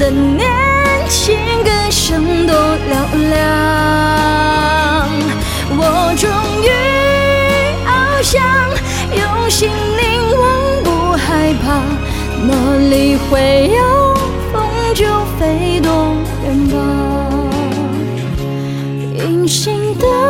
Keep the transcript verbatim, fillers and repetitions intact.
的年轻更生动嘹亮。我终于翱翔，用心凝望，不害怕，哪里会有风就飞多远吧。隐形的